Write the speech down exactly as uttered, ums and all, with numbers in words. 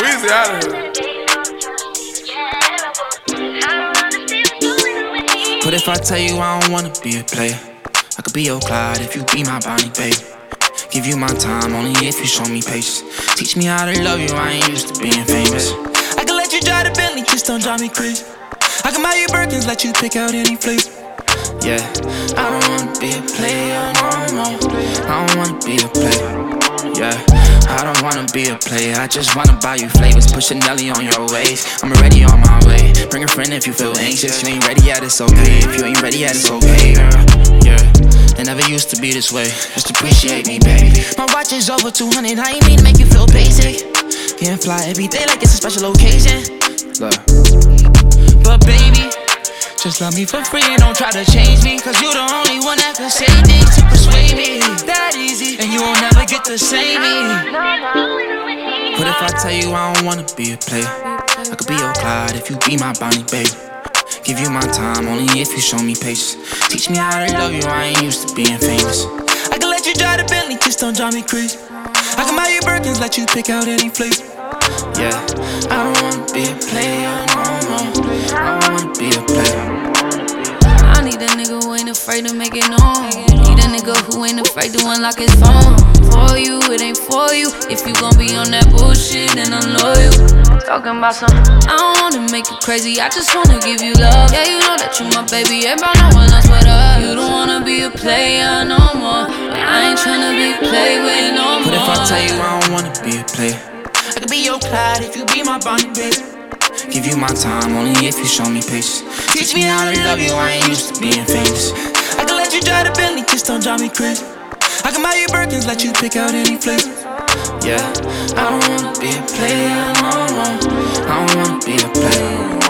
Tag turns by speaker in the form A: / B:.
A: Weezy out of here.
B: What if I tell you I don't wanna be a player? I could be your Clyde if you be my Bonnie, babe. Give you my time only if you show me patience. Teach me how to love you, I ain't used to being famous. I can let you drive the Bentley, just don't drive me crazy. I can buy you Birkins, let you pick out any flavor. Yeah, I don't wanna be a player no more. I don't wanna be a player. Yeah, I don't wanna be a player. I just wanna buy you flavors. Push a Nelly on your waist. I'm already on my way. Bring a friend if you feel anxious. You ain't ready yet, it's okay. If you ain't ready yet, it's okay, girl. Yeah, it never used to be this way. Just appreciate me, baby. My watch is over two hundred. I ain't mean to make you feel basic. Can't fly every day like it's a special occasion. Look, but baby, just love me for free and don't try to change me. Cause you the only one that can say things to persuade me. That easy, and you won't never get to say me. What if I tell you I don't wanna be a player? I could be your Clyde if you be my Bonnie, babe. Give you my time only if you show me patience. Teach me how to love you, I ain't used to being famous. I can let you drive the Bentley, just don't drive me crazy. I can buy you Birkins, let you pick out any flavor. Yeah, I don't wanna be a player no more. I don't wanna be a player.
C: I need a nigga who ain't afraid to make it known. Need a nigga who ain't afraid to unlock his phone. For you, it ain't for you. If you gon' be on that bullshit, then I'm loyal. Talking about some, I don't wanna make you crazy, I just wanna give you love. Yeah, you know that you my baby, everybody know when I sweat up. You don't wanna be a player no more. I ain't tryna be played with no more.
B: What if I tell you I don't wanna be a player? I could be your Clyde if you be my Bonnie, baby. Give you my time only if you show me patience. Teach me how to love you, I ain't used to being famous. I can let you drive the Bentley, just don't drive me crazy. I can buy you Birkins, let you pick out any flavor. Yeah, I don't wanna be a player no more. I don't wanna be a player.